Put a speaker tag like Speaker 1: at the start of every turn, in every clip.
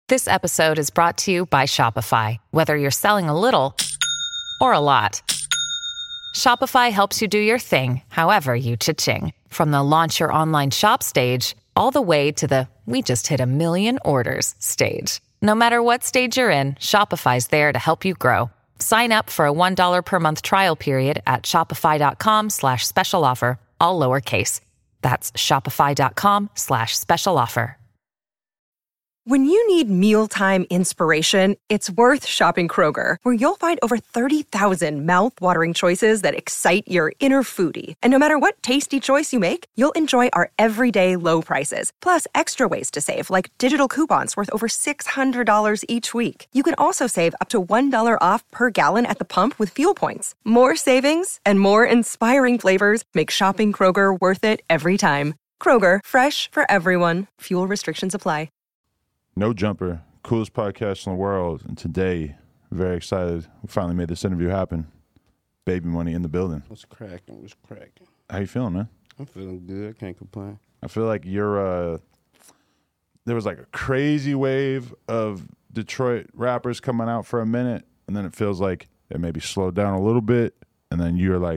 Speaker 1: This episode is brought to you by Shopify. Whether you're selling a little or a lot, Shopify helps you do your thing, however you cha-ching. From the launch your online shop stage, all the way to the we just hit 1 million orders stage. No matter what stage you're in, Shopify's there to help you grow. Sign up for a $1 per month trial period at shopify.com/special offer, all lowercase. That's shopify.com/special offer.
Speaker 2: When you need mealtime inspiration, it's worth shopping Kroger, where you'll find over 30,000 mouth-watering choices that excite your inner foodie. And no matter what tasty choice you make, you'll enjoy our everyday low prices, plus extra ways to save, like digital coupons worth over $600 each week. You can also save up to $1 off per gallon at the pump with fuel points. More savings and more inspiring flavors make shopping Kroger worth it every time. Kroger, fresh for everyone. Fuel restrictions apply.
Speaker 3: No Jumper, coolest podcast in the world. And today, very excited. We finally made this interview happen. Baby Money in the building.
Speaker 4: What's cracking?
Speaker 3: How you feeling, man?
Speaker 4: I'm feeling good. Can't complain.
Speaker 3: I feel like you're, there was like a crazy wave of Detroit rappers coming out for a minute. And then it feels like it maybe slowed down a little bit. And then you're like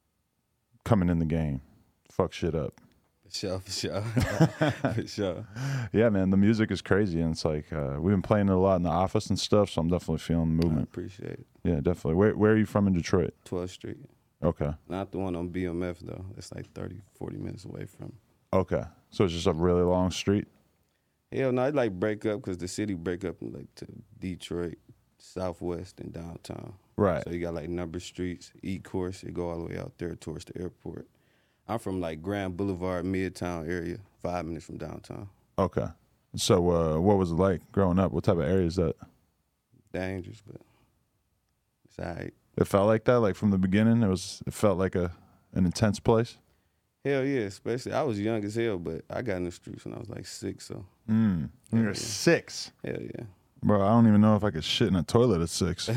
Speaker 3: coming in the game. Fuck shit up.
Speaker 4: For sure. For sure.
Speaker 3: Yeah, man, the music is crazy, and it's like we've been playing it a lot in the office and stuff, so I'm definitely feeling the movement.
Speaker 4: I appreciate it.
Speaker 3: Yeah, definitely. Where are you from in Detroit?
Speaker 4: 12th Street.
Speaker 3: Okay.
Speaker 4: Not the one on BMF, though. It's like 30, 40 minutes away from.
Speaker 3: Okay. So it's just a really long street?
Speaker 4: Hell no, it like break up because the city break up in like to Detroit, Southwest, and downtown.
Speaker 3: Right.
Speaker 4: So you got like number streets, E-course, it go all the way out there towards the airport. I'm from like Grand Boulevard, Midtown area, 5 minutes from downtown.
Speaker 3: Okay. So what was it like growing up? What type of area is that?
Speaker 4: Dangerous, but it's all right.
Speaker 3: It felt like that, like from the beginning? It felt like an intense place?
Speaker 4: Hell yeah, especially, I was young as hell, but I got in the streets when I was like 6, so.
Speaker 3: When you were 6?
Speaker 4: Hell yeah.
Speaker 3: Bro, I don't even know if I could shit in a toilet at 6.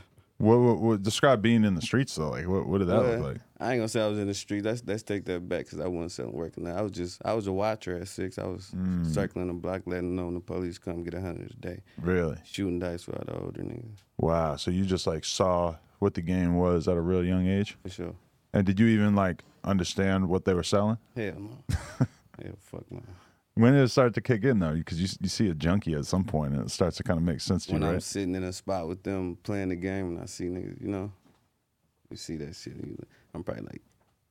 Speaker 3: What describe being in the streets though? Like what did that look like?
Speaker 4: I ain't gonna say I was in the street. Let's take that back because I wasn't selling working there. I was a watcher at 6. I was circling the block, letting them know when the police come get 100 a day.
Speaker 3: Really?
Speaker 4: Shooting dice with the older niggas.
Speaker 3: Wow. So you just like saw what the game was at a real young age?
Speaker 4: For sure.
Speaker 3: And did you even like understand what they were selling?
Speaker 4: Hell no. Hell fuck no.
Speaker 3: When did it start to kick in though? Because you see a junkie at some point and it starts to kind of make sense to you, right?
Speaker 4: When I'm sitting in a spot with them playing the game and I see niggas, you see that shit. I'm probably like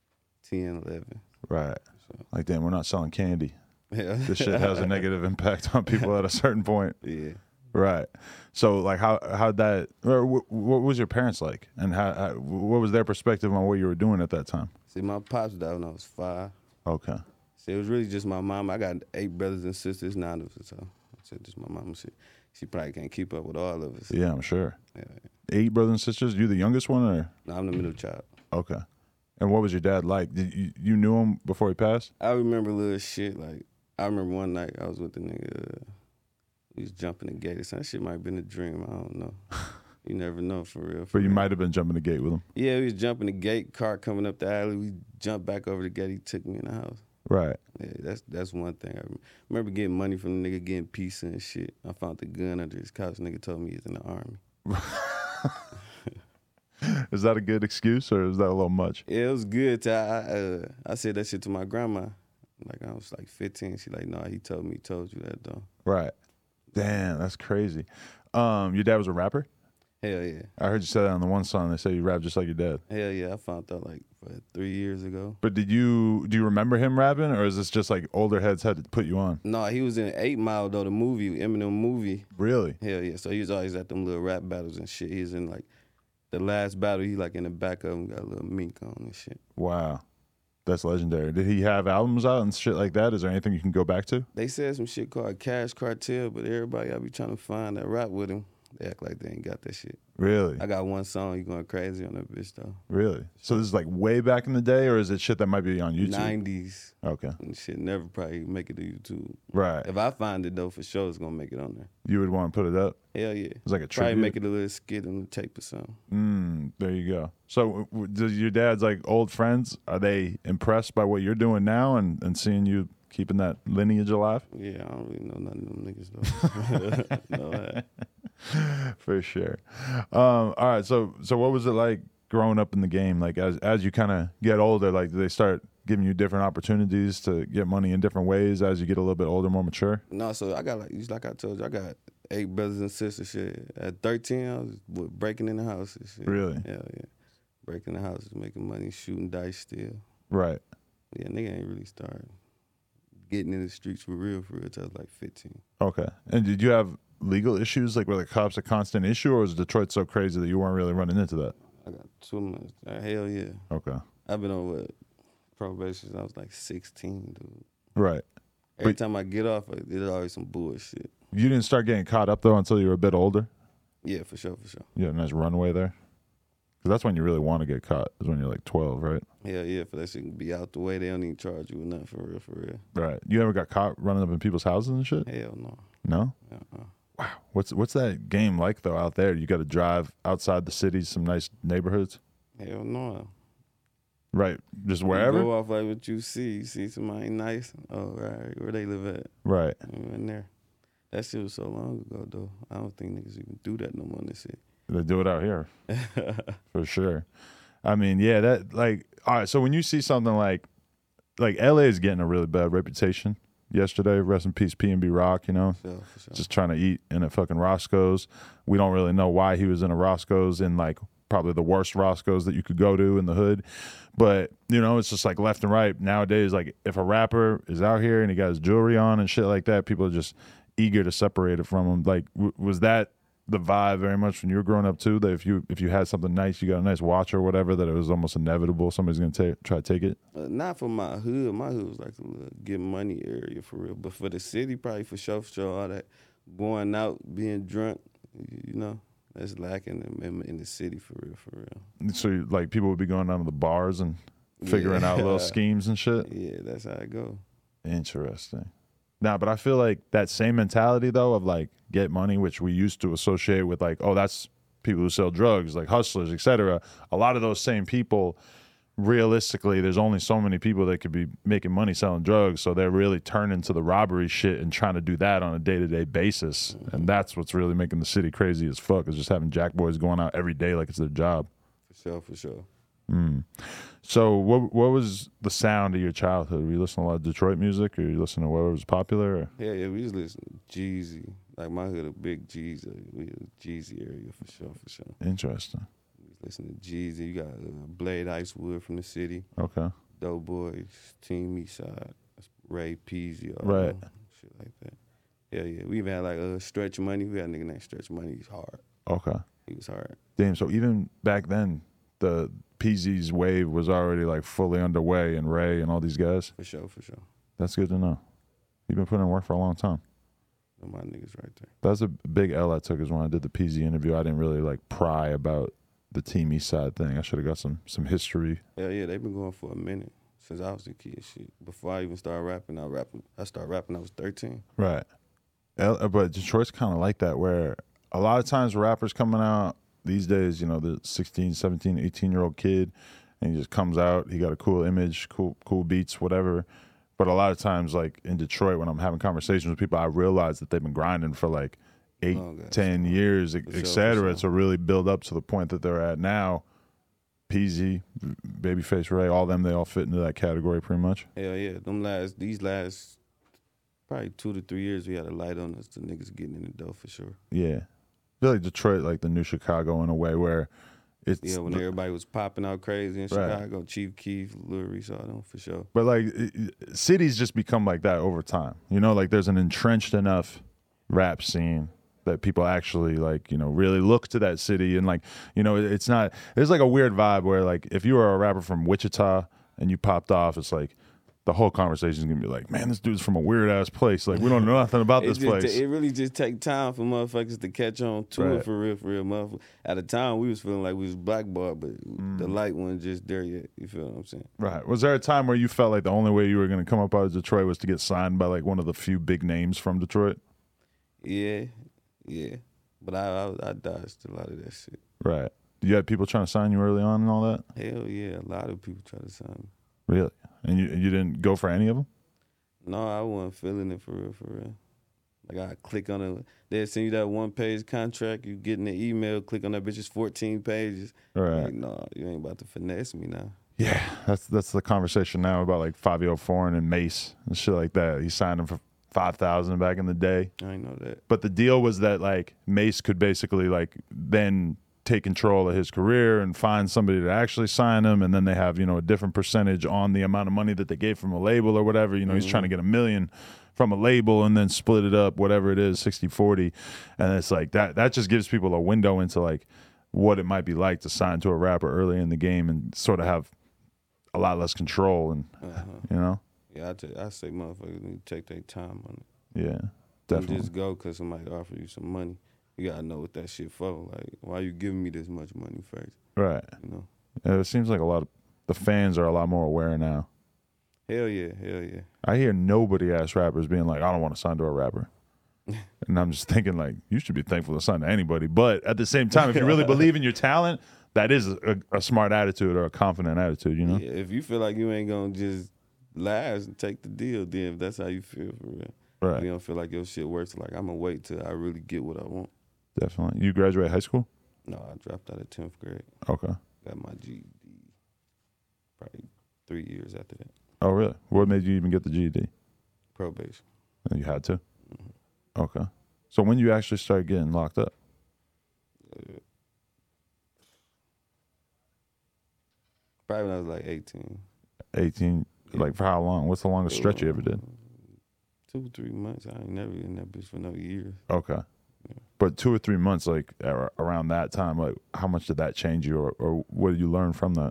Speaker 4: 10, 11.
Speaker 3: Right.
Speaker 4: So.
Speaker 3: Like, damn, we're not selling candy.
Speaker 4: Yeah.
Speaker 3: This shit has a negative impact on people at a certain point.
Speaker 4: Yeah.
Speaker 3: Right. So, like, how'd that, or what was your parents like? And what was their perspective on what you were doing at that time?
Speaker 4: See, my pops died when I was 5.
Speaker 3: Okay.
Speaker 4: See, it was really just my mom. I got 8 brothers and sisters, 9 of us. So I said, just my mom. She probably can't keep up with all of us.
Speaker 3: Yeah, I'm sure.
Speaker 4: Yeah.
Speaker 3: 8 brothers and sisters? You the youngest one, or?
Speaker 4: No, I'm the middle child.
Speaker 3: Okay. And what was your dad like? Did you knew him before he passed?
Speaker 4: I remember little shit. Like, I remember one night I was with the nigga. We was jumping the gate. That shit might have been a dream. I don't know. You never know for real.
Speaker 3: But you might have been jumping the gate with him.
Speaker 4: Yeah, we was jumping the gate. Car coming up the alley. We jumped back over the gate. He took me in the house.
Speaker 3: Right.
Speaker 4: Yeah, that's one thing. I remember getting money from the nigga, getting pizza and shit. I found the gun under his couch. Nigga told me he was in the army.
Speaker 3: Is that a good excuse or is that a little much?
Speaker 4: Yeah, it was good. I said that shit to my grandma. Like, I was like 15. She like, no, he told you that though.
Speaker 3: Right. Damn, that's crazy. Your dad was a rapper?
Speaker 4: Hell yeah.
Speaker 3: I heard you say that on the one song. They say you rap just like your dad.
Speaker 4: Hell yeah. I found out like 3 years ago.
Speaker 3: But do you remember him rapping, or is this just like older heads had to put you on?
Speaker 4: No, he was in 8 Mile though, the movie, Eminem movie.
Speaker 3: Really?
Speaker 4: Hell yeah. So he was always at them little rap battles and shit. He was in like the last battle. He like in the back of him got a little mink on and shit.
Speaker 3: Wow. That's legendary. Did he have albums out and shit like that? Is there anything you can go back to?
Speaker 4: They said some shit called Cash Cartel, but everybody I be trying to find that rap with him. They act like they ain't got that shit.
Speaker 3: Really?
Speaker 4: I got one song, you going crazy on that bitch though.
Speaker 3: Really? So this is like way back in the day, or is it shit that might be on YouTube?
Speaker 4: 90s.
Speaker 3: Okay.
Speaker 4: And shit never probably make it to YouTube.
Speaker 3: Right.
Speaker 4: If I find it though, for sure it's gonna make it on there.
Speaker 3: You would want to put it up?
Speaker 4: Hell yeah.
Speaker 3: It's like a
Speaker 4: Probably
Speaker 3: tribute?
Speaker 4: make it a little skit on the tape or something.
Speaker 3: There you go. So does your dad's like old friends, are they impressed by what you're doing now and seeing you keeping that lineage alive?
Speaker 4: Yeah, I don't really know none of them niggas though. No,
Speaker 3: For sure. All right, so what was it like growing up in the game? Like as you kind of get older, like do they start giving you different opportunities to get money in different ways as you get a little bit older, more mature?
Speaker 4: No, so I got like I told you, I got 8 brothers and sisters. Shit, at 13, I was breaking in the house and shit.
Speaker 3: Really?
Speaker 4: Yeah. Breaking the houses, making money, shooting dice still.
Speaker 3: Right.
Speaker 4: Yeah, nigga ain't really started getting in the streets for real till I was like 15.
Speaker 3: Okay. And did you have legal issues? Like were the cops a constant issue, or was Detroit so crazy that you weren't really running into that?
Speaker 4: I got 2 months. Hell yeah.
Speaker 3: Okay.
Speaker 4: I've been on probation since I was like 16, dude.
Speaker 3: Right.
Speaker 4: Every time I get off, there's always some bullshit.
Speaker 3: You didn't start getting caught up though until you were a bit older?
Speaker 4: Yeah, for sure.
Speaker 3: You had a nice runway there? Because that's when you really want to get caught, is when you're like 12, right?
Speaker 4: Hell yeah, for that shit can be out the way. They don't even charge you with nothing for real.
Speaker 3: Right. You ever got caught running up in people's houses and shit?
Speaker 4: Hell no.
Speaker 3: No? Wow. What's that game like though out there? You got to drive outside the city, some nice neighborhoods?
Speaker 4: Hell no.
Speaker 3: Right. Just wherever?
Speaker 4: You go off like what you see. You see somebody nice. Oh, right. Where they live at.
Speaker 3: Right.
Speaker 4: In there. That shit was so long ago, though. I don't think niggas even do that no more in this shit.
Speaker 3: They do it out here. For sure. I mean, yeah, that like, all right, so when you see something like LA is getting a really bad reputation. Yesterday, rest in peace, P&B Rock, you know,
Speaker 4: For sure.
Speaker 3: just trying to eat in a fucking Roscoe's. We don't really know why he was in a Roscoe's, in like probably the worst Roscoe's that you could go to in the hood. But, you know, it's just like left and right. Nowadays, like if a rapper is out here and he got his jewelry on and shit like that, people are just eager to separate it from him. Like, was that the vibe very much when you were growing up too, that if you had something nice, you got a nice watch or whatever, that it was almost inevitable somebody's gonna try to take it?
Speaker 4: Not for my hood. My hood was like a little get money area for real. But for the city, probably for sure, all that going out, being drunk, you know, that's lacking in the city for real.
Speaker 3: So like people would be going down to the bars and figuring out little schemes and shit?
Speaker 4: Yeah, that's how it go.
Speaker 3: Interesting. Nah, but I feel like that same mentality though of like get money, which we used to associate with like, oh, that's people who sell drugs, like hustlers, etc. A lot of those same people, realistically, there's only so many people that could be making money selling drugs, so they're really turning to the robbery shit and trying to do that on a day-to-day basis. And that's what's really making the city crazy as fuck, is just having jack boys going out every day like it's their job.
Speaker 4: For sure.
Speaker 3: So what was the sound of your childhood? Were you listening to a lot of Detroit music, or you listening to whatever was popular? Or?
Speaker 4: Yeah, we was listening to Jeezy. Like my hood, a big Jeezy. We a Jeezy area for sure.
Speaker 3: Interesting.
Speaker 4: We was listening to Jeezy. You got Blade Icewood from the city.
Speaker 3: Okay.
Speaker 4: Doughboys, Team Eastside, Ray Peasy, all
Speaker 3: Right.
Speaker 4: them, shit like that. Yeah. We even had like Stretch Money. We had a nigga named Stretch Money. He's hard.
Speaker 3: Okay.
Speaker 4: He was hard.
Speaker 3: Damn, so even back then, the PZ's wave was already like fully underway, and Ray and all these guys?
Speaker 4: For sure.
Speaker 3: That's good to know. You've been putting in work for a long time.
Speaker 4: Those my niggas right there.
Speaker 3: That's a big L I took, is when I did the PZ interview, I didn't really like pry about the Team Eastside thing. I should have got some history.
Speaker 4: Yeah, they've been going for a minute. Since I was a kid, shit. Before I even started rapping, I started rapping I was 13.
Speaker 3: Right. But Detroit's kind of like that, where a lot of times rappers coming out these days, you know, the 16, 17, 18-year-old kid, and he just comes out, he got a cool image, cool beats, whatever. But a lot of times, like in Detroit, when I'm having conversations with people, I realize that they've been grinding for like 8, 10 years, et cetera, to really build up to the point that they're at now. Peasy, Babyface Ray, all them, they all fit into that category pretty much.
Speaker 4: Hell yeah. These last probably 2 to 3 years, we had a light on us. The niggas getting in the dough for sure.
Speaker 3: Yeah. I feel like Detroit, like the new Chicago in a way, where it's...
Speaker 4: Yeah, when everybody was popping out crazy in Chicago, Chief Keef, Lil Reese, all them for sure.
Speaker 3: But like cities just become like that over time. You know, like there's an entrenched enough rap scene that people actually like, you know, really look to that city, and like, you know, it's not, there's like a weird vibe where like if you were a rapper from Wichita and you popped off, it's like the whole conversation is gonna be like, man, this dude's from a weird ass place. Like we don't know nothing about this place.
Speaker 4: It really just take time for motherfuckers to catch on to it for real, motherfuckers. At the time, we was feeling like we was blackballed, but the light wasn't just there yet. You feel what I'm saying?
Speaker 3: Right. Was there a time where you felt like the only way you were gonna come up out of Detroit was to get signed by like one of the few big names from Detroit?
Speaker 4: Yeah. But I dodged a lot of that shit.
Speaker 3: Right. You had people trying to sign you early on and all that?
Speaker 4: Hell yeah, a lot of people try to sign me.
Speaker 3: Really? And you didn't go for any of them?
Speaker 4: No, I wasn't feeling it for real. Like I click on it, they'd send you that 1-page contract, you get in the email, click on that bitch, it's 14 pages.
Speaker 3: Right.
Speaker 4: Like, no, you ain't about to finesse me now.
Speaker 3: Yeah, that's the conversation now about like Fabio Foreign and Mace and shit like that. He signed him for $5,000 back in the day.
Speaker 4: I ain't know that.
Speaker 3: But the deal was that like Mace could basically like then take control of his career and find somebody to actually sign him, and then they have, you know, a different percentage on the amount of money that they gave from a label or whatever. You know, he's trying to get $1 million from a label and then split it up, whatever it is, 60-40. And it's like that just gives people a window into like what it might be like to sign to a rapper early in the game and sort of have a lot less control and you know.
Speaker 4: Yeah, I say motherfuckers need to take their time on it.
Speaker 3: Yeah,
Speaker 4: Don't
Speaker 3: definitely.
Speaker 4: just go because somebody offer you some money. You gotta know what that shit for. Like, why you giving me this much money first?
Speaker 3: Right.
Speaker 4: You know?
Speaker 3: Yeah, it seems like a lot of the fans are a lot more aware now.
Speaker 4: Hell yeah.
Speaker 3: I hear nobody ask rappers being like, I don't want to sign to a rapper. And I'm just thinking like, you should be thankful to sign to anybody. But at the same time, if you really believe in your talent, that is a smart attitude or a confident attitude, you know?
Speaker 4: Yeah, if you feel like you ain't gonna just last and take the deal, then if that's how you feel for real.
Speaker 3: Right.
Speaker 4: You don't feel like your shit works, like I'm gonna wait till I really get what I want.
Speaker 3: Definitely. You graduate high school?
Speaker 4: No, I dropped out of 10th grade.
Speaker 3: Okay.
Speaker 4: Got my GED probably 3 years after that.
Speaker 3: Oh, really? What made you even get the GED?
Speaker 4: Probation.
Speaker 3: You had to? Okay. So when you actually started getting locked up?
Speaker 4: Probably when I was like 18.
Speaker 3: 18? Like for how long? What's the longest stretch you ever did?
Speaker 4: 2-3 months. I ain't never in that bitch for no years.
Speaker 3: Okay. But 2 or 3 months, like around that time, like how much did that change you, or what did you learn from that?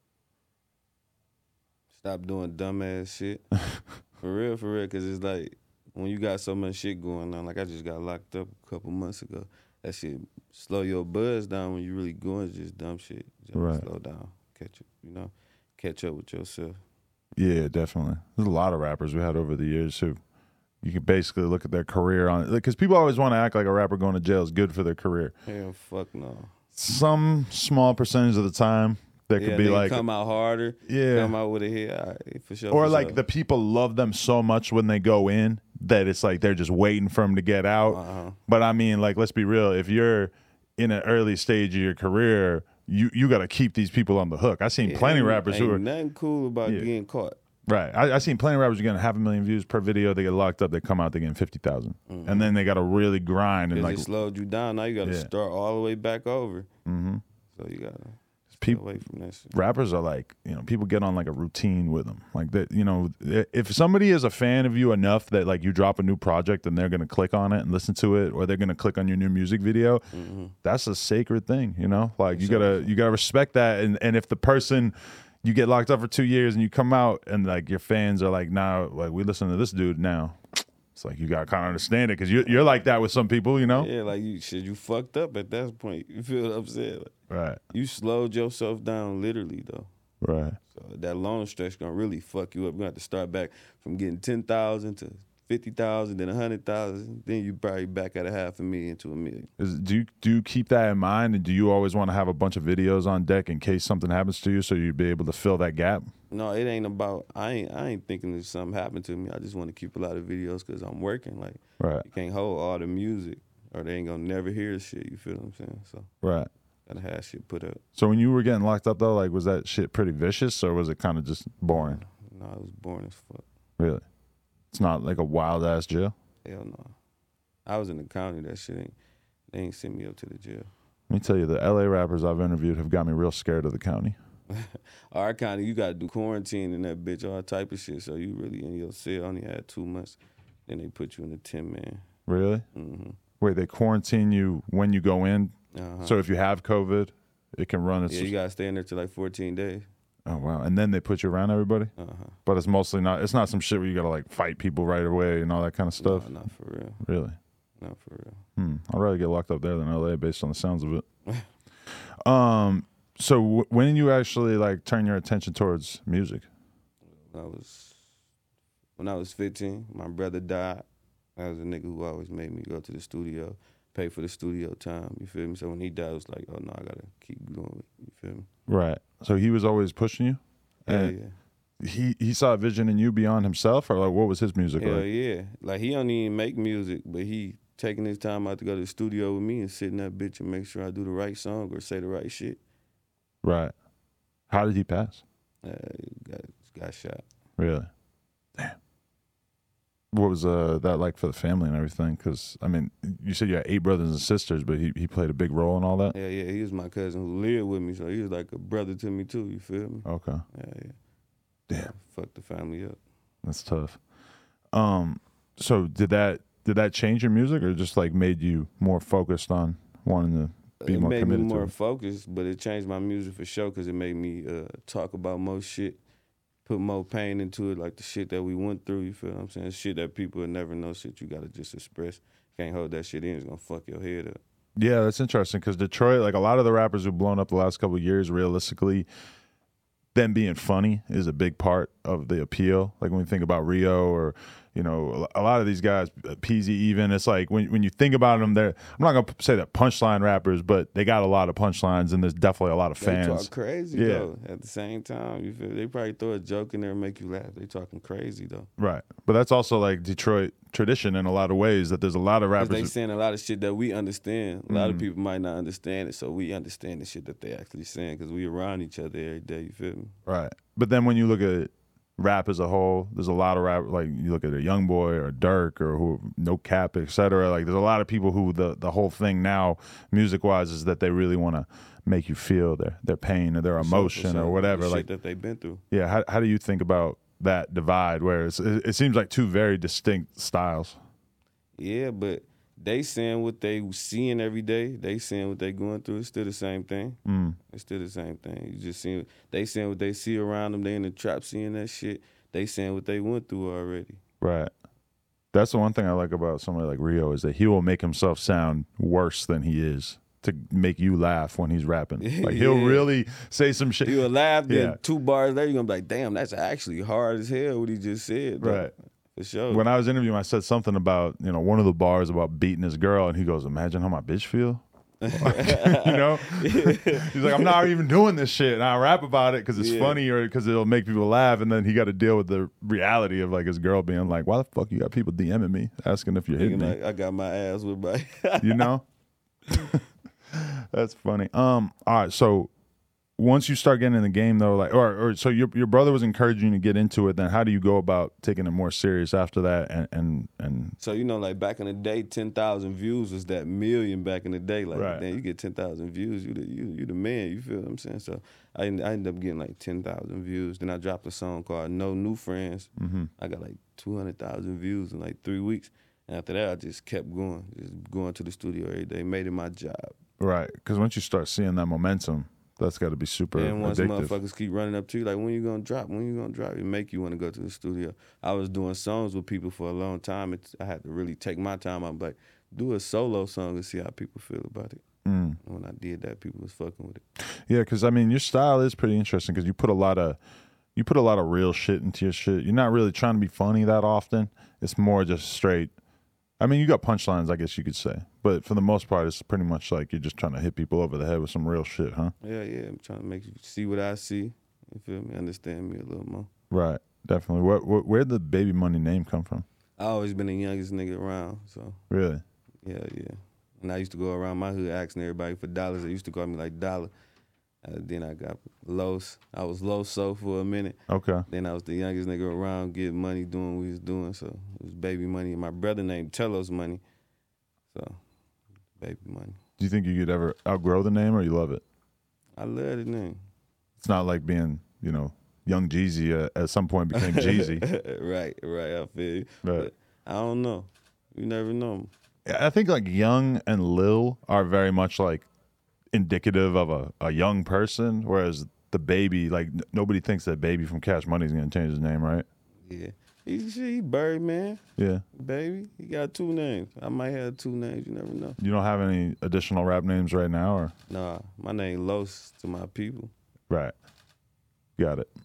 Speaker 4: Stop doing dumbass shit. For real, because it's like when you got so much shit going on, like I just got locked up a couple months ago. That shit slow your buzz down when you really going just dumb shit. Just
Speaker 3: Right.
Speaker 4: Slow down, catch up with yourself.
Speaker 3: Yeah, definitely. There's a lot of rappers we had over the years who you can basically look at their career on, because people always want to act like a rapper going to jail is good for their career.
Speaker 4: Hell, fuck no.
Speaker 3: Some small percentage of the time, there could be
Speaker 4: they
Speaker 3: like,
Speaker 4: come out harder.
Speaker 3: Yeah.
Speaker 4: Come out with a hit, all right, for sure.
Speaker 3: or
Speaker 4: for
Speaker 3: like
Speaker 4: sure.
Speaker 3: the people love them so much when they go in that it's like they're just waiting for them to get out. But I mean, like, let's be real. If you're in an early stage of your career, you got to keep these people on the hook. I seen plenty of rappers who are
Speaker 4: nothing cool about getting caught.
Speaker 3: right. I seen plenty of rappers who are getting 500,000 views per video. They get locked up. They come out. They getting 50,000, and then they got to really grind and
Speaker 4: Because
Speaker 3: like
Speaker 4: it slowed you down. Now you got to start all the way back over.
Speaker 3: Mm-hmm.
Speaker 4: So you got to stay
Speaker 3: people.
Speaker 4: away from that shit.
Speaker 3: Rappers are like, you know, people get on like a routine with them. Like that, you know, if somebody is a fan of you enough that like you drop a new project and they're gonna click on it and listen to it, or they're gonna click on your new music video, that's a sacred thing, you know. Like you gotta respect that. And if the person, you get locked up for 2 years and you come out and like your fans are like, nah, like we listen to this dude now. It's like you gotta kind of understand it because you're like that with some people, you know.
Speaker 4: Yeah, like you fucked up at that point. You feel what I'm saying? Like,
Speaker 3: Right.
Speaker 4: you slowed yourself down literally though.
Speaker 3: Right.
Speaker 4: So that long stretch gonna really fuck you up. You gonna have to start back from getting 10,000 to 50,000, then 100,000. Then you probably back at 500,000 to $1 million.
Speaker 3: Do you keep that in mind, and do you always want to have a bunch of videos on deck in case something happens to you, so you'd be able to fill that gap?
Speaker 4: No, it ain't about. I ain't thinking if something happened to me. I just want to keep a lot of videos because I'm working. Like,
Speaker 3: Right.
Speaker 4: you can't hold all the music, or they ain't gonna never hear shit. You feel what I'm saying? So
Speaker 3: Right.
Speaker 4: gotta have shit put up.
Speaker 3: So when you were getting locked up though, like was that shit pretty vicious, or was it kind of just boring?
Speaker 4: No, I was boring as fuck.
Speaker 3: Really? It's not like a wild ass jail.
Speaker 4: Hell no. I was in the county. That shit ain't. They ain't sent me up to the jail.
Speaker 3: Let me tell you, the LA rappers I've interviewed have got me real scared of the county.
Speaker 4: Our county, you gotta do quarantine and that bitch, all type of shit. So you really in your cell. Only had 2 months. Then they put you in a 10-man.
Speaker 3: Really?
Speaker 4: Mm-hmm.
Speaker 3: Wait, they quarantine you when you go in. So if you have COVID, it can run.
Speaker 4: Yeah, you gotta stay in there till like 14 days.
Speaker 3: Oh wow! And then they put you around everybody. But it's mostly not. It's not some shit where you gotta like fight people right away and all that kind of stuff.
Speaker 4: No, not for real.
Speaker 3: Really?
Speaker 4: Not for real.
Speaker 3: I'd rather get locked up there than LA, based on the sounds of it. So when did you actually like turn your attention towards music?
Speaker 4: When I was 15, my brother died. I was a nigga who always made me go to the studio, pay for the studio time. You feel me? So when he died, it was like, oh no, I gotta keep going. You feel me?
Speaker 3: Right. So he was always pushing you.
Speaker 4: Yeah,
Speaker 3: And
Speaker 4: yeah.
Speaker 3: he saw a vision in you beyond himself, or like what was his music
Speaker 4: Hell
Speaker 3: like?
Speaker 4: yeah. Like, he don't even make music, but he taking his time out to go to the studio with me and sit in that bitch and make sure I do the right song or say the right shit.
Speaker 3: Right. How did he pass?
Speaker 4: Got shot.
Speaker 3: Really? Damn. What was that like for the family and everything? Because, I mean, you said you had 8 brothers and sisters, but he played a big role in all that?
Speaker 4: Yeah, he was my cousin who lived with me, so he was like a brother to me too, you feel me?
Speaker 3: Okay.
Speaker 4: Yeah.
Speaker 3: Damn.
Speaker 4: Fuck the family up.
Speaker 3: That's tough. So did that change your music, or just like made you more focused on wanting to be more committed
Speaker 4: It made me more
Speaker 3: to it?
Speaker 4: focused, but it changed my music for sure because it made me talk about more shit, put more pain into it, like the shit that we went through, you feel what I'm saying? Shit that people would never know, shit you gotta just express. Can't hold that shit in, it's gonna fuck your head up.
Speaker 3: Yeah, that's interesting because Detroit, like a lot of the rappers who've blown up the last couple of years, realistically, them being funny is a big part of the appeal. Like when we think about Rio or, you know, a lot of these guys, Peasy even, it's like when you think about them, I'm not going to say that punchline rappers, but they got a lot of punchlines and there's definitely a lot of fans.
Speaker 4: They talk crazy though. At the same time, you feel they probably throw a joke in there and make you laugh. They talking crazy though.
Speaker 3: Right. But that's also like Detroit tradition in a lot of ways, that there's a lot of rappers.
Speaker 4: They saying a lot of shit that we understand. A lot of people might not understand it, so we understand the shit that they actually saying because we around each other every day, you feel me?
Speaker 3: Right. But then when you look at rap as a whole, there's a lot of rap, like you look at a YoungBoy or Dirk or who, No Cap, etc. Like there's a lot of people who the whole thing now, music wise, is that they really want to make you feel their pain or their emotion or whatever.
Speaker 4: The
Speaker 3: like
Speaker 4: shit that they've been through.
Speaker 3: Yeah. How do you think about that divide where it seems like two very distinct styles?
Speaker 4: Yeah, but they saying what they seeing every day. They saying what they going through. It's still the same thing. It's still the same thing. You just seeing they saying what they see around them. They in the trap seeing that shit. They saying what they went through already.
Speaker 3: Right. That's the one thing I like about somebody like Rio is that he will make himself sound worse than he is to make you laugh when he's rapping. Like he'll really say some shit.
Speaker 4: You'll laugh, then 2 bars later, you're going to be like, damn, that's actually hard as hell what he just said. Though.
Speaker 3: Right.
Speaker 4: For sure.
Speaker 3: When I was interviewing, I said something about, you know, one of the bars about beating his girl, and he goes, imagine how my bitch feel. You know? He's like, I'm not even doing this shit, and I rap about it because it's funny or because it'll make people laugh, and then he got to deal with the reality of like his girl being like, why the fuck you got people DMing me asking if you're hitting me?
Speaker 4: Like, I got my ass with my...
Speaker 3: You know? That's funny. All right, so once you start getting in the game though, like or so your brother was encouraging you to get into it, then how do you go about taking it more serious after that and
Speaker 4: So, you know, like back in the day, 10,000 views was that million back in the day. Like,
Speaker 3: right.
Speaker 4: Then you get 10,000 views, you the man, you feel what I'm saying? So I ended up getting like 10,000 views. Then I dropped a song called No New Friends. I got like 200,000 views in like 3 weeks. And after that, I just kept going, to the studio every day, made it my job.
Speaker 3: Right, because once you start seeing that momentum, that's got to be super
Speaker 4: and once
Speaker 3: addictive.
Speaker 4: Motherfuckers keep running up to you, like, when you gonna drop? When you gonna drop? It make you want to go to the studio. I was doing songs with people for a long time. I had to really take my time. I'm like, do a solo song and see how people feel about it. When I did that, people was fucking with it.
Speaker 3: Yeah, because I mean, your style is pretty interesting because you put a lot of real shit into your shit. You're not really trying to be funny that often. It's more just straight. I mean, you got punchlines, I guess you could say. But for the most part, it's pretty much like you're just trying to hit people over the head with some real shit, huh?
Speaker 4: Yeah. I'm trying to make you see what I see. You feel me? Understand me a little more.
Speaker 3: Right, definitely. Where'd the Baby Money name come from?
Speaker 4: I always been the youngest nigga around, so.
Speaker 3: Really?
Speaker 4: Yeah. And I used to go around my hood asking everybody for dollars. They used to call me like Dollar. Then I got Los. I was Loso for a minute.
Speaker 3: Okay.
Speaker 4: Then I was the youngest nigga around, getting money, doing what we was doing. So it was Baby Money. And my brother named Telos Money. So, Baby Money.
Speaker 3: Do you think you could ever outgrow the name, or you love it?
Speaker 4: I love the name.
Speaker 3: It's not like being, you know, Young Jeezy at some point became Jeezy.
Speaker 4: Right. I feel you.
Speaker 3: Right.
Speaker 4: But I don't know. You never know.
Speaker 3: I think like Young and Lil are very much like indicative of a young person, whereas the Baby, like nobody thinks that Baby from Cash Money is going to change his name, right?
Speaker 4: Yeah. He buried, man.
Speaker 3: Yeah.
Speaker 4: Baby. He got 2 names. I might have 2 names. You never know.
Speaker 3: You don't have any additional rap names right now, or?
Speaker 4: Nah, my name Los to my people.
Speaker 3: Right. Got it.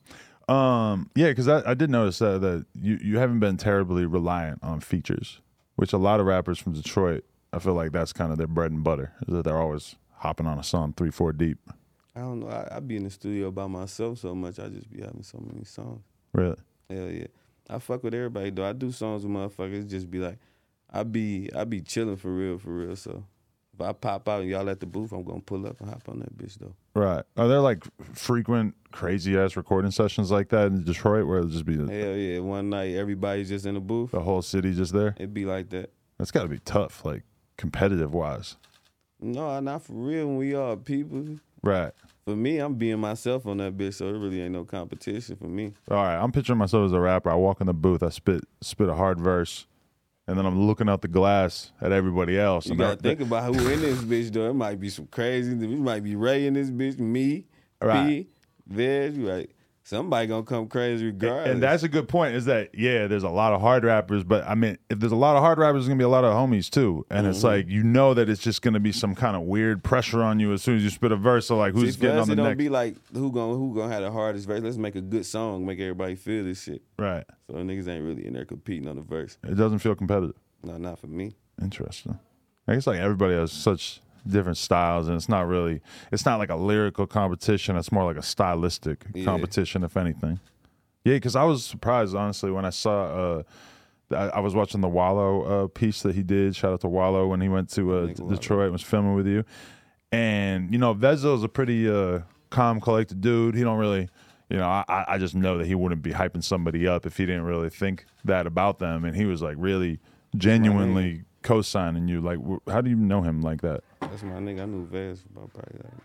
Speaker 3: Yeah, because I did notice that you haven't been terribly reliant on features, which a lot of rappers from Detroit, I feel like that's kind of their bread and butter, is that they're always hopping on a song 3-4 deep.
Speaker 4: I don't know. I be in the studio by myself so much. I just be having so many songs.
Speaker 3: Really?
Speaker 4: Hell yeah. I fuck with everybody though. I do songs with motherfuckers. Just be like, I be chilling for real. So if I pop out and y'all at the booth, I'm gonna pull up and hop on that bitch though.
Speaker 3: Right. Are there like frequent crazy ass recording sessions like that in Detroit where it'll just be
Speaker 4: Hell yeah. One night everybody's just in the booth.
Speaker 3: the whole city just there?
Speaker 4: It'd be like that.
Speaker 3: That's got to be tough, like competitive wise.
Speaker 4: No, not for real. When we all people.
Speaker 3: Right.
Speaker 4: For me, I'm being myself on that bitch, so it really ain't no competition for me.
Speaker 3: All right. I'm picturing myself as a rapper. I walk in the booth, I spit a hard verse, and then I'm looking out the glass at everybody else.
Speaker 4: You
Speaker 3: and
Speaker 4: gotta think about who in this bitch though. It might be some crazy. It might be Ray in this bitch, me,
Speaker 3: Right.
Speaker 4: P, Veg. Like somebody gonna come crazy regardless.
Speaker 3: And that's a good point, is that, yeah, there's a lot of hard rappers, but I mean, if there's a lot of hard rappers, there's going to be a lot of homies too. And it's like, you know that it's just going to be some kind of weird pressure on you as soon as you spit a verse. So like, who's
Speaker 4: See,
Speaker 3: getting
Speaker 4: for us,
Speaker 3: on the
Speaker 4: it don't
Speaker 3: next?
Speaker 4: be like who gonna have the hardest verse. Let's make a good song, make everybody feel this shit.
Speaker 3: Right.
Speaker 4: So niggas ain't really in there competing on the verse.
Speaker 3: It doesn't feel competitive.
Speaker 4: No, not for me.
Speaker 3: Interesting. I guess like everybody has such different styles, and it's not like a lyrical competition. It's more like a stylistic competition, if anything. Yeah, because I was surprised, honestly, when I saw, I was watching the Wallow piece that he did. Shout out to Wallow when he went to Detroit and was filming with you. And, you know, Vezzo's a pretty calm, collected dude. He don't really, you know, I just know that he wouldn't be hyping somebody up if he didn't really think that about them. And he was like really genuinely co-signing you. Like, how do you know him like that?
Speaker 4: That's my nigga. I knew Vaz for about probably like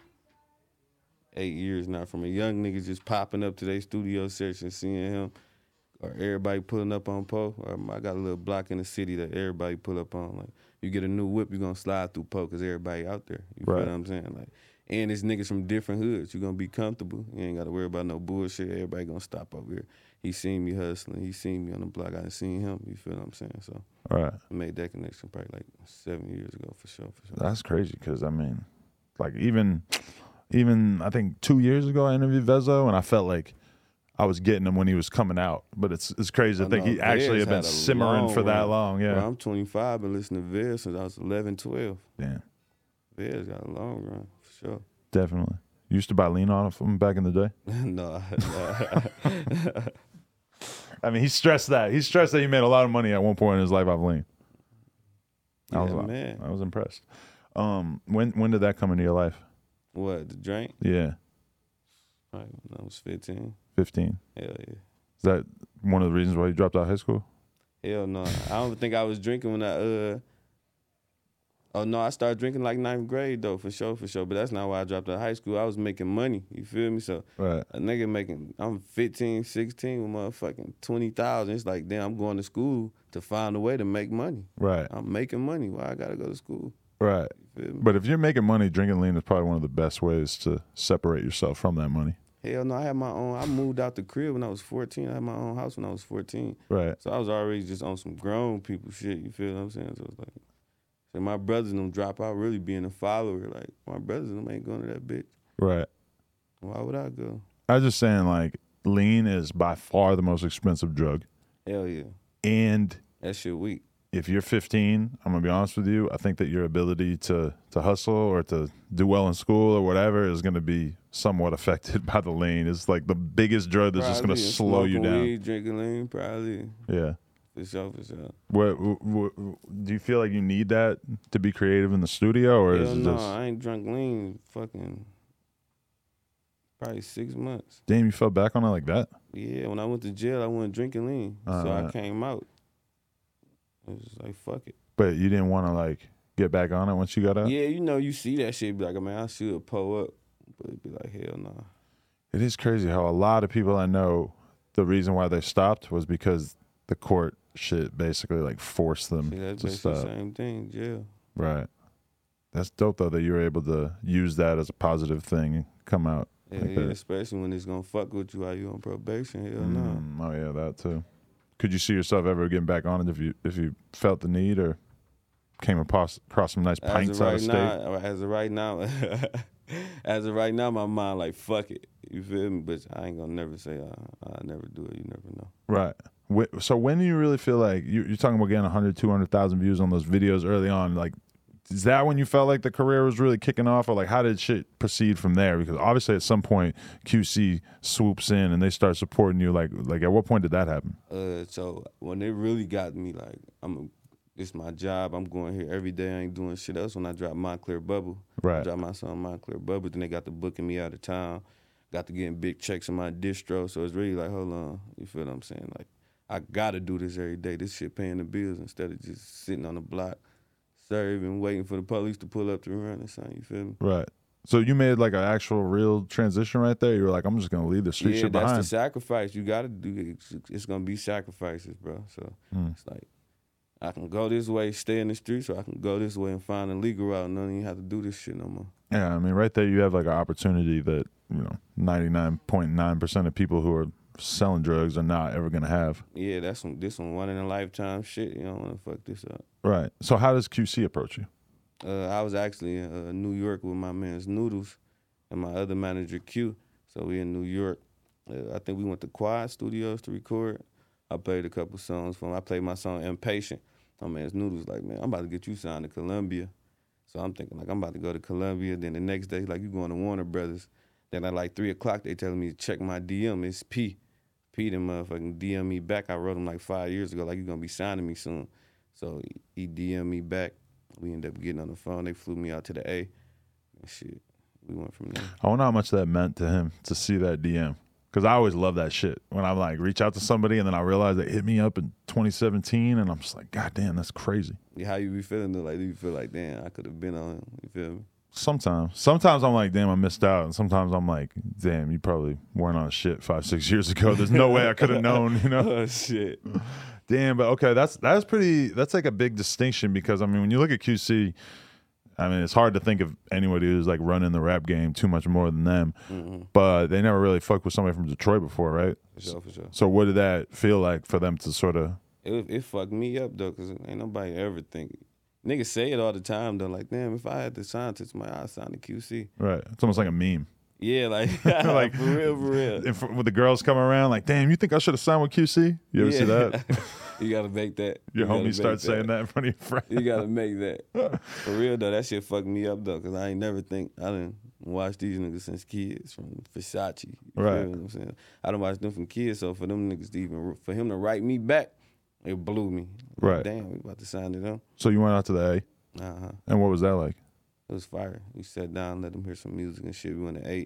Speaker 4: 8 years now. From a young nigga just popping up to their studio session, seeing him, or everybody pulling up on Poe. Or I got a little block in the city that everybody pull up on. Like, you get a new whip, you gonna slide through Poe because everybody out there. You feel what I'm saying? Like, and it's niggas from different hoods. You gonna be comfortable. You ain't gotta worry about no bullshit. Everybody gonna stop over here. He seen me hustling. He seen me on the block. I done seen him. You feel what I'm saying? So
Speaker 3: Right.
Speaker 4: I made that connection probably like 7 years ago for sure.
Speaker 3: That's crazy because, I mean, like even I think 2 years ago I interviewed Vezzo and I felt like I was getting him when he was coming out. But it's crazy to think he actually had been simmering for that long. Yeah.
Speaker 4: Bro, I'm 25, been listening to Vez since I was 11, 12.
Speaker 3: Yeah.
Speaker 4: Vez got a long run for sure.
Speaker 3: Definitely. You used to buy lean on him back in the day?
Speaker 4: No.
Speaker 3: I mean, he stressed that. He stressed that he made a lot of money at one point in his life off lean. I was impressed. When did that come into your life?
Speaker 4: What, the drink?
Speaker 3: Yeah.
Speaker 4: Right, when I was 15.
Speaker 3: 15.
Speaker 4: Hell yeah.
Speaker 3: Is that one of the reasons why you dropped out of high school?
Speaker 4: Hell no. I don't think I was drinking when oh no, I started drinking like 9th grade though, for sure. But that's not why I dropped out of high school. I was making money, you feel me? So
Speaker 3: Right.
Speaker 4: a nigga I'm 15, 16 with motherfucking 20,000. It's like, damn, I'm going to school to find a way to make money.
Speaker 3: Right.
Speaker 4: I'm making money. Why I gotta go to school?
Speaker 3: Right.
Speaker 4: You feel me?
Speaker 3: But if you're making money, drinking lean is probably one of the best ways to separate yourself from that money.
Speaker 4: Hell no, I had my own. I moved out the crib when I was 14. I had my own house when I was 14.
Speaker 3: Right.
Speaker 4: So I was already just on some grown people shit. You feel what I'm saying? So it's like, so my brothers and them drop out really being a follower. Like, my brothers and them ain't going to that bitch.
Speaker 3: Right.
Speaker 4: Why would I go?
Speaker 3: I was just saying, like, lean is by far the most expensive drug.
Speaker 4: Hell yeah.
Speaker 3: And
Speaker 4: That shit weak.
Speaker 3: if you're 15, I'm gonna be honest with you, I think that your ability to hustle or to do well in school or whatever is gonna be somewhat affected by the lean. It's like the biggest drug that's just gonna slow you down.
Speaker 4: Weed, drinking lean, probably.
Speaker 3: Yeah.
Speaker 4: For sure, for sure.
Speaker 3: What do you feel like you need that to be creative in the studio, or
Speaker 4: Hell
Speaker 3: is it
Speaker 4: no,
Speaker 3: just?
Speaker 4: I ain't drunk lean fucking probably 6 months.
Speaker 3: Damn, you fell back on it like that?
Speaker 4: Yeah, when I went to jail, I wasn't drinking lean. So I
Speaker 3: Right.
Speaker 4: came out. It was just like, fuck it.
Speaker 3: But you didn't want to like get back on it once you got out?
Speaker 4: Yeah, you know, you see that shit, be like, man, I should pull up. But it'd be like, hell no.
Speaker 3: It is crazy how a lot of people I know, the reason why they stopped was because the court shit basically like forced them
Speaker 4: See, that's
Speaker 3: to
Speaker 4: basically the
Speaker 3: stop.
Speaker 4: same thing, jail.
Speaker 3: Right. That's dope though that you were able to use that as a positive thing and come out.
Speaker 4: Yeah,
Speaker 3: like
Speaker 4: yeah,
Speaker 3: that.
Speaker 4: especially when it's gonna fuck with you while you on probation. Hell no.
Speaker 3: Oh yeah, that too. Could you see yourself ever getting back on it if you felt the need or came across some nice pints out of state?
Speaker 4: As of right now, as of right now, my mind like, fuck it. You feel me? But I ain't gonna never say I never do it. You never know.
Speaker 3: Right. So when do you really feel like you're talking about getting 100, 200,000 views on those videos early on? Like, is that when you felt like the career was really kicking off, or like how did shit proceed from there? Because obviously at some point QC swoops in and they start supporting you. Like at what point did that happen?
Speaker 4: So when they really got me, like, it's my job. I'm going here every day. I ain't doing shit else. When I dropped Montclair Bubble,
Speaker 3: Right.
Speaker 4: I dropped my song Montclair Bubble. Then they got to booking me out of town. Got to getting big checks in my distro. So it's really like, hold on, you feel what I'm saying? Like, I gotta do this every day. This shit paying the bills instead of just sitting on the block, serving, waiting for the police to pull up to run or something. You feel me?
Speaker 3: Right. So you made like an actual real transition right there. You were like, I'm just gonna leave the street shit behind.
Speaker 4: Yeah, that's the sacrifice you gotta do. It's gonna be sacrifices, bro. So it's like, I can go this way, stay in the streets, or I can go this way and find a legal route and don't even have to do this shit no more.
Speaker 3: Yeah, I mean, right there you have like an opportunity that, 99.9% of people who are selling drugs are not ever gonna have.
Speaker 4: Yeah, this one in a lifetime shit. You don't wanna fuck this up.
Speaker 3: Right. So how does QC approach you?
Speaker 4: I was actually in New York with my man's Noodles and my other manager Q. So we in New York. I think we went to Quad Studios to record. I played a couple songs for him. I played my song Impatient. My man's Noodles like, man, I'm about to get you signed to Columbia. So I'm thinking, like, I'm about to go to Columbia. Then the next day, like, you going to Warner Brothers. Then at like 3 o'clock, they telling me to check my DM. It's P. P them motherfucking DM me back. I wrote him like 5 years ago, like, you going to be signing me soon. So he DM me back. We ended up getting on the phone. They flew me out to the A. And shit, we went from there.
Speaker 3: I wonder how much that meant to him to see that DM. Because I always love that shit. When I'm like, reach out to somebody and then I realize they hit me up in 2017 and I'm just like, God damn, that's crazy.
Speaker 4: Yeah, how you be feeling though? Like, do you feel like, damn, I could have been on him? You feel me?
Speaker 3: Sometimes I'm like, damn, I missed out. And sometimes I'm like, damn, you probably weren't on shit 5-6 years ago. There's no way I could have known,
Speaker 4: Oh, shit.
Speaker 3: Damn, but okay, that's like a big distinction because, I mean, when you look at QC, I mean, it's hard to think of anybody who's like running the rap game too much more than them. Mm-hmm. But they never really fucked with somebody from Detroit before, right?
Speaker 4: For sure.
Speaker 3: So what did that feel like for them to sort of...
Speaker 4: It fucked me up, though, because ain't nobody ever think... Niggas say it all the time, though, like, damn, if I had to sign to somebody, I'd sign to QC.
Speaker 3: Right. It's almost like a meme.
Speaker 4: Yeah, like, like for real.
Speaker 3: With the girls come around, like, damn, you think I should have signed with QC? You ever see that?
Speaker 4: You got to make that.
Speaker 3: Your homies start saying that in front of your friends.
Speaker 4: You got to make that. For real, though, that shit fucked me up, though, because I didn't watch these niggas since kids from Versace. You
Speaker 3: right.
Speaker 4: Feel what I'm saying? I done watched them from kids, so for them niggas for him to write me back, it blew me.
Speaker 3: Right.
Speaker 4: Like, damn, we about to sign to them.
Speaker 3: So you went out to the A?
Speaker 4: Uh-huh.
Speaker 3: And what was that like?
Speaker 4: It was fire. We sat down, let them hear some music and shit. We went to 8.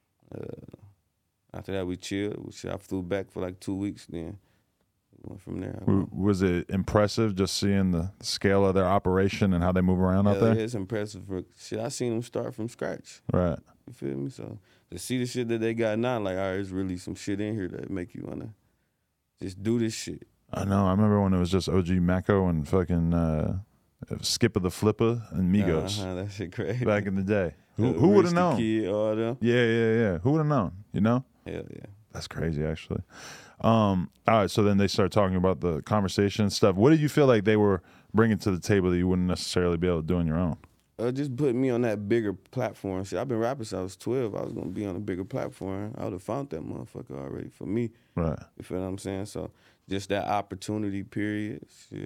Speaker 4: After that, we chilled. I flew back for like 2 weeks. Then we went from there.
Speaker 3: Was it impressive just seeing the scale of their operation and how they move around out there?
Speaker 4: Yeah, it's impressive. Shit, I seen them start from scratch.
Speaker 3: Right.
Speaker 4: You feel me? So to see the shit that they got now, like, all right, there's really some shit in here that make you want to just do this shit.
Speaker 3: I know. I remember when it was just OG Mako and fucking Skipper the Flipper and Migos.
Speaker 4: That shit crazy.
Speaker 3: Back in the day. Who would have known?
Speaker 4: Kid, all them.
Speaker 3: Yeah. Who would have known? You know?
Speaker 4: Hell yeah.
Speaker 3: That's crazy, actually. All right, so then they start talking about the conversation and stuff. What did you feel like they were bringing to the table that you wouldn't necessarily be able to do on your own?
Speaker 4: Just put me on that bigger platform. See, I've been rapping since I was 12. I was going to be on a bigger platform. I would have found that motherfucker already for me.
Speaker 3: Right.
Speaker 4: You feel what I'm saying? So just that opportunity period,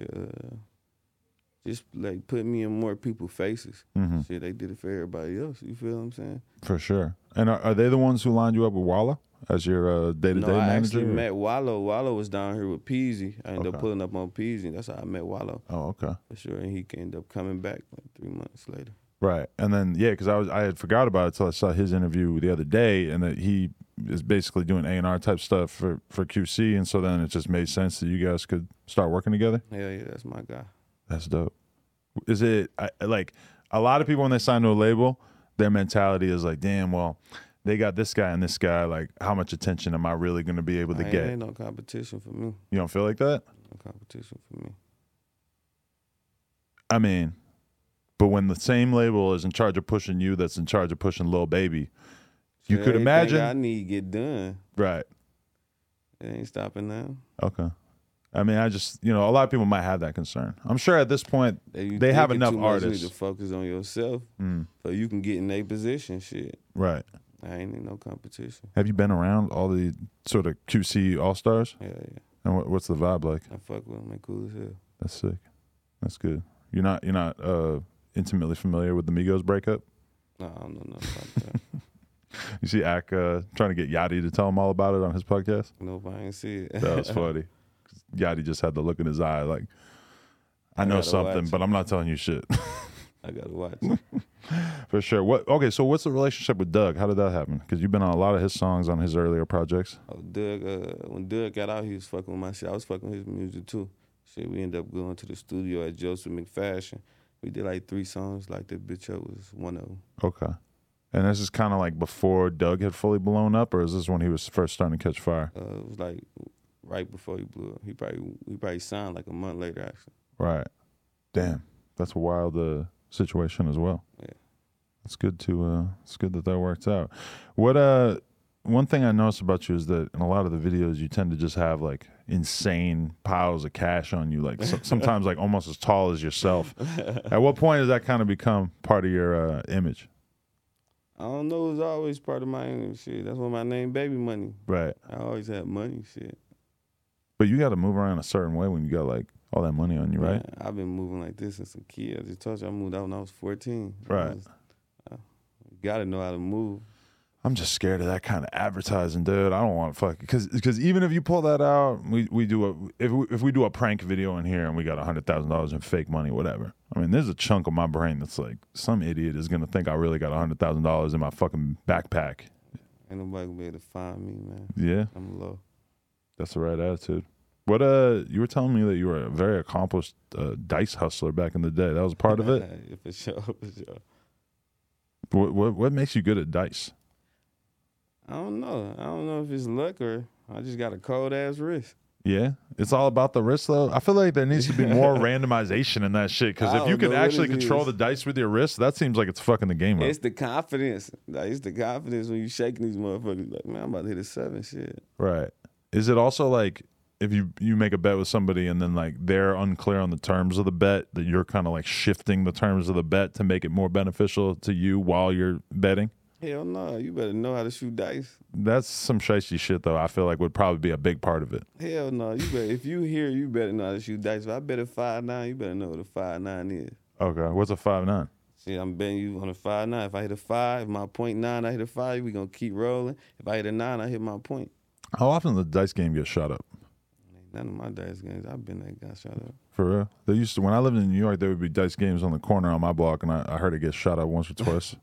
Speaker 4: just like put me in more people's faces. Mm-hmm. Shit, they did it for everybody else. You feel what I'm saying? For
Speaker 3: sure. And are they the ones who lined you up with Wallow as your day-to-day manager?
Speaker 4: No, I actually met Wallow. Wallow was down here with Peasy. I ended up pulling up on Peasy. That's how I met Wallow.
Speaker 3: Oh, okay.
Speaker 4: For sure. And he ended up coming back like 3 months later.
Speaker 3: Right. And then, yeah, because I had forgot about it until I saw his interview the other day, and that he is basically doing A&R type stuff for QC, and so then it just made sense that you guys could start working together?
Speaker 4: Yeah, that's my guy.
Speaker 3: That's dope. Is it, like, a lot of people when they sign to a label, their mentality is like, damn, well, they got this guy and this guy, like, how much attention am I really going to be able to get?
Speaker 4: Ain't no competition for me.
Speaker 3: You don't feel like that?
Speaker 4: No competition for me.
Speaker 3: I mean, but when the same label is in charge of pushing you that's in charge of pushing Lil Baby, you could imagine.
Speaker 4: I need to get done.
Speaker 3: Right.
Speaker 4: It ain't stopping now.
Speaker 3: Okay. I mean, a lot of people might have that concern. I'm sure at this point they have enough artists.
Speaker 4: You need to focus on yourself so you can get in their position. Shit.
Speaker 3: Right.
Speaker 4: I ain't in no competition.
Speaker 3: Have you been around all the sort of QC All-Stars?
Speaker 4: Yeah.
Speaker 3: And what's the vibe like?
Speaker 4: I fuck with them. They cool as hell.
Speaker 3: That's sick. That's good. You're not intimately familiar with the Migos breakup?
Speaker 4: No, I don't know nothing about that.
Speaker 3: You see Ak trying to get Yachty to tell him all about it on his podcast?
Speaker 4: Nope, I ain't see it.
Speaker 3: That was funny. Yachty just had the look in his eye like, I know
Speaker 4: gotta
Speaker 3: something,
Speaker 4: watch
Speaker 3: but I'm not telling you shit.
Speaker 4: I gotta watch it.
Speaker 3: For sure. Okay, so what's the relationship with Doug? How did that happen? Because you've been on a lot of his songs on his earlier projects.
Speaker 4: Oh, Doug, when Doug got out, he was fucking with my shit. I was fucking with his music too. Shit, we ended up going to the studio at Joseph McFashion. We did like 3 songs. Like that bitch up was one of them.
Speaker 3: Okay. And this is kind of like before Doug had fully blown up, or is this when he was first starting to catch fire?
Speaker 4: It was like right before he blew up. He probably signed like a month later, actually.
Speaker 3: Right. Damn. That's a wild situation as well.
Speaker 4: Yeah.
Speaker 3: It's good that worked out. What one thing I noticed about you is that in a lot of the videos you tend to just have like insane piles of cash on you, like sometimes like almost as tall as yourself. At what point does that kind of become part of your image?
Speaker 4: I don't know. It was always part of my image. Shit. That's why my name Baby Money.
Speaker 3: Right.
Speaker 4: I always had money. Shit.
Speaker 3: But you got to move around a certain way when you got like all that money on you, right?
Speaker 4: Man, I've been moving like this since a kid. I just told you I moved out when I was 14.
Speaker 3: Right.
Speaker 4: You gotta know how to move.
Speaker 3: I'm just scared of that kind of advertising, dude. I don't want to fuck because even if you pull that out, we do if we do a prank video in here and we got $100,000 in fake money, whatever. I mean, there's a chunk of my brain that's like some idiot is gonna think I really got $100,000 in my fucking backpack.
Speaker 4: Ain't nobody gonna be able to find me, man.
Speaker 3: Yeah,
Speaker 4: I'm low.
Speaker 3: that's the right attitude. What you were telling me that you were a very accomplished dice hustler back in the day. That was part of it.
Speaker 4: Yeah, for sure, for sure.
Speaker 3: What makes you good at dice?
Speaker 4: I don't know. I don't know if it's luck or I just got a cold ass wrist.
Speaker 3: Yeah, it's all about the wrist, though. I feel like there needs to be more randomization in that shit. Because if you can actually control the dice with your wrist, that seems like it's fucking the game up.
Speaker 4: It's the confidence. Like, it's the confidence when you shaking these motherfuckers. Like, man, I'm about to hit a 7. Shit.
Speaker 3: Right. Is it also like if you make a bet with somebody and then like they're unclear on the terms of the bet, that you're kind of like shifting the terms of the bet to make it more beneficial to you while you're betting?
Speaker 4: Hell no, you better know how to shoot dice.
Speaker 3: That's some shicey shit, though. I feel like would probably be a big part of it.
Speaker 4: Hell no, you better. If you here, you better know how to shoot dice. If I bet a 5-9, you better know what a 5-9 is.
Speaker 3: Okay, what's a 5-9?
Speaker 4: See, I'm betting you on a 5-9. If I hit a 5, my point 9, I hit a 5. We gonna keep rolling. If I hit a 9, I hit my point.
Speaker 3: How often does the dice game get shot up?
Speaker 4: None of my dice games. I've been that guy shot up.
Speaker 3: For real? They used to, when I lived in New York, there would be dice games on the corner on my block, and I heard it get shot up once or twice.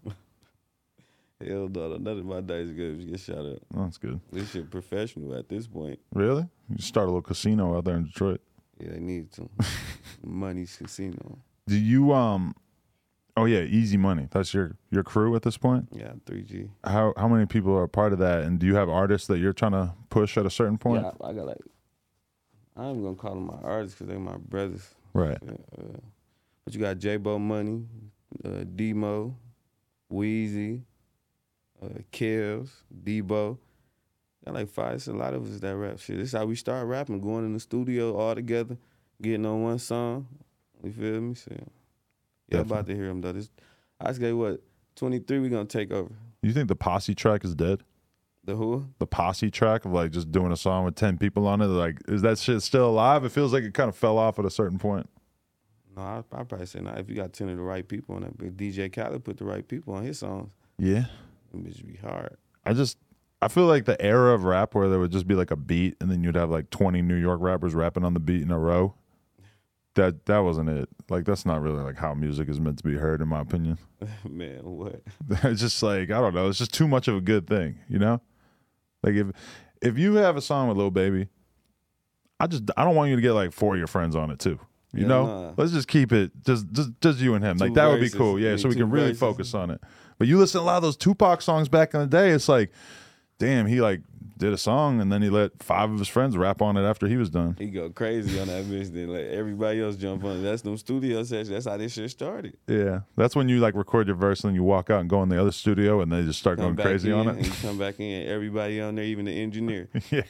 Speaker 4: Hell no, none of my dice games get shot up.
Speaker 3: Oh, that's good.
Speaker 4: This shit professional at this point.
Speaker 3: Really? You start a little casino out there in Detroit.
Speaker 4: Yeah, they need to. Money's casino.
Speaker 3: Do you oh yeah, Easy Money. That's your crew at this point?
Speaker 4: Yeah, 3G.
Speaker 3: How many people are a part of that, and do you have artists that you're trying to push at a certain point?
Speaker 4: Yeah, I got like, I'm gonna call them my artists because they my brothers.
Speaker 3: Right.
Speaker 4: But you got J-Bo Money, D-Mo, Weezy, Kells, Debo. Got like 5. It's a lot of us that rap shit. This is how we start rapping, going in the studio all together, getting on one song. You feel me? So, yeah, about to hear him though. I just got what, 23 we gonna take over.
Speaker 3: You think the Posse track is dead?
Speaker 4: The who?
Speaker 3: The Posse track of like just doing a song with 10 people on it. Like, is that shit still alive? It feels like it kind of fell off at a certain point.
Speaker 4: No, I'd probably say not. If you got 10 of the right people on that, but DJ Khaled put the right people on his songs.
Speaker 3: Yeah.
Speaker 4: Them bitches be hard.
Speaker 3: I feel like the era of rap where there would just be like a beat and then you'd have like 20 New York rappers rapping on the beat in a row. That wasn't it. Like, that's not really like how music is meant to be heard, in my opinion.
Speaker 4: Man, what?
Speaker 3: It's just like, I don't know. It's just too much of a good thing, you know? Like if you have a song with Lil Baby, I don't want you to get like 4 of your friends on it too. You know? Nah. Let's just keep it just you and him. Like, that would be cool. Yeah, so we can really focus on it. But you listen to a lot of those Tupac songs back in the day, it's like, damn, he like did a song and then he let 5 of his friends rap on it after he was done.
Speaker 4: He go crazy on that bitch, then let everybody else jump on it. That's them studio sessions. That's how this shit started.
Speaker 3: Yeah. That's when you like record your verse and then you walk out and go in the other studio and they just start going crazy on it.
Speaker 4: And you come back in, everybody on there, even the engineer.
Speaker 3: Yeah.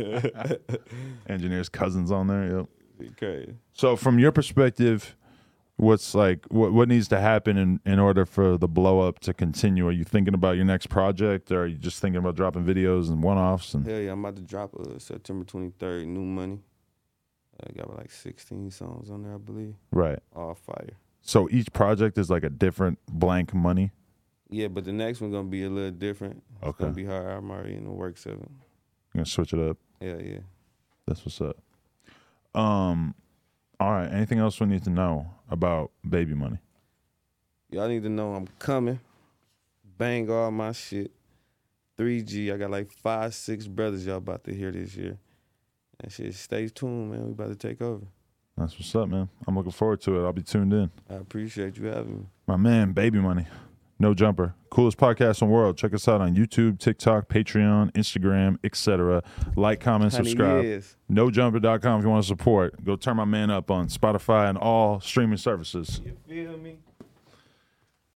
Speaker 3: Engineer's cousins on there, yep.
Speaker 4: Crazy.
Speaker 3: So from your perspective, what's like what needs to happen in order for the blow up to continue? Are you thinking about your next project, or are you just thinking about dropping videos and one-offs?
Speaker 4: Hell yeah, I'm about to drop September 23rd, New Money. I got like 16 songs on there, I believe.
Speaker 3: Right.
Speaker 4: All fire.
Speaker 3: So each project is like a different blank money.
Speaker 4: Yeah, but the next one gonna be a little different. It's
Speaker 3: Okay.
Speaker 4: gonna be hard. I'm already in the works of it.
Speaker 3: You're gonna switch it up.
Speaker 4: Yeah.
Speaker 3: That's what's up. All right. Anything else we need to know about Baby Money?
Speaker 4: Y'all need to know I'm coming. Bang all my shit. 3G. I got like 5, 6 brothers y'all about to hear this year. And shit, stay tuned, man. We about to take over.
Speaker 3: That's what's up, man. I'm looking forward to it. I'll be tuned in.
Speaker 4: I appreciate you having me.
Speaker 3: My man, Baby Money. No Jumper. Coolest podcast in the world. Check us out on YouTube, TikTok, Patreon, Instagram, etc. Like, comment, subscribe.
Speaker 4: Years.
Speaker 3: NoJumper.com if you want to support. Go turn my man up on Spotify and all streaming services.
Speaker 4: You feel me?